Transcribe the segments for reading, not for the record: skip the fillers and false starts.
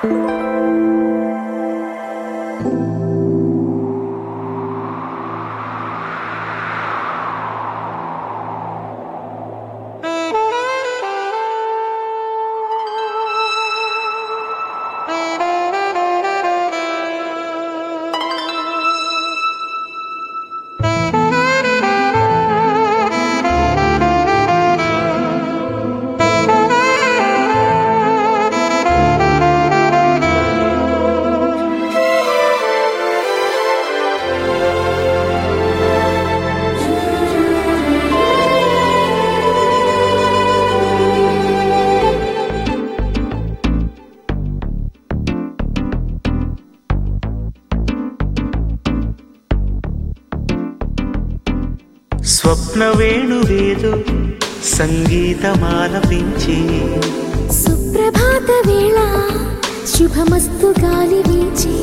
స్వప్నవేణువేదో సంగీతమాలపించి సుప్రభాత వేళ శుభమస్తు గాలి వీచి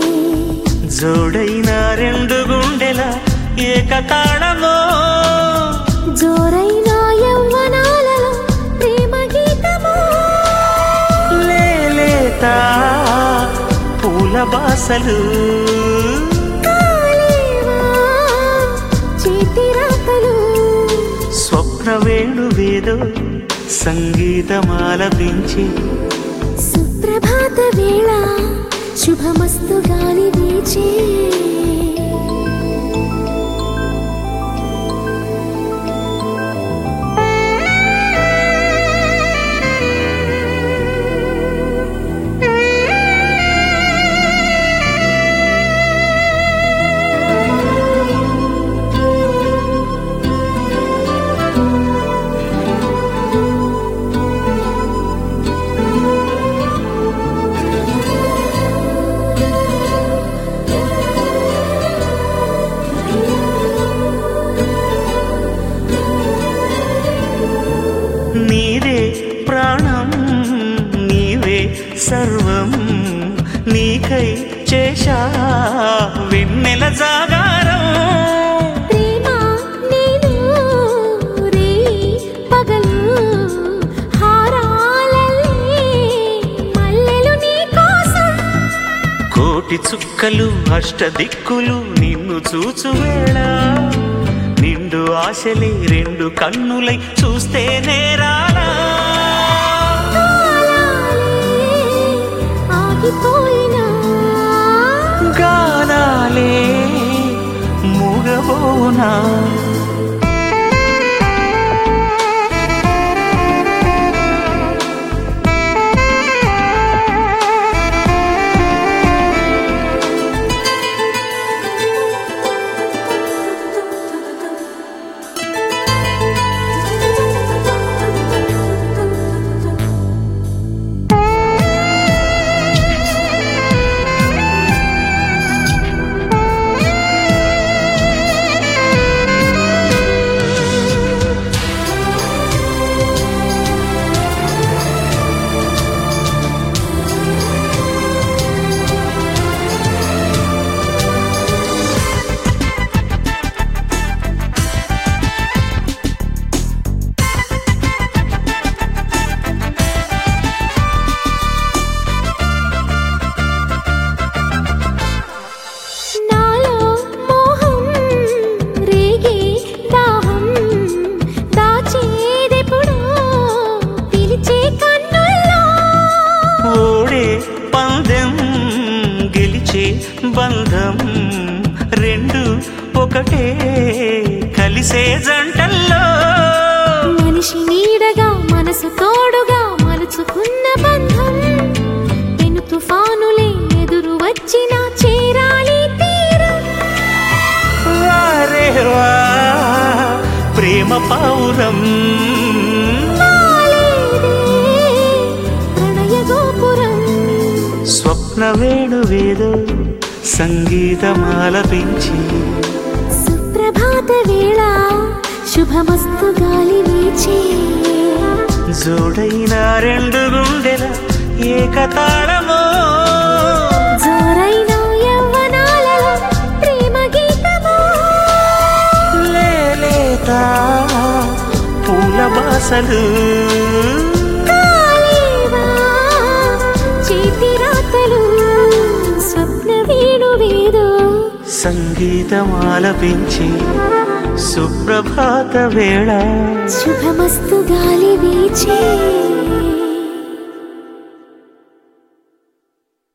జోడైన రెండు గుండెల ఏకతాళమో జోరైన యవ్వనాలలో ప్రేమ గీతమో లేలేత పూల బాసలు స్వప్నవేణువేదో సంగీతమాలపించి సుప్రభాత వేళ శుభమస్తు గాలి వీచి నీదే ప్రాణం నీవే సర్వం నీకై చేశా వెన్నెల జాగారం ప్రేమ నేను రే పగలు హారాలల్లే మల్లెలు నీ కోసం కోటి చుక్కలు అష్టదిక్కులు నిన్ను చూచువేళ నిండు ఆశలే రెండు కన్నులై చూస్తే నేరాలా ఆగిపోయినా గానాలే మూగబోనా బంధం రెండు ఒకటే కలిసే జంటల్లో మనిషి నీడగా మనసు తోడుగా మలుచుకున్న బంధం పెను తుఫానులే ఎదురు వచ్చినా చేరాలి తీరం వారే వా ప్రేమ పౌరం ప్రణయ గోపురం స్వప్నవేణువేదో సంగీతమాలపించి సుప్రభాత వేళ శుభమస్తు గాలి వీచి జోడైన రెండు గుండెల ఏకతాళమో జోరైన యవ్వనాలలో ప్రేమ గీతమో లేలేత పూల బాసలు చేతిరా సంగీతం ఆలపించి సుప్రభాత వేళ శుభమస్తు గాలి వీచే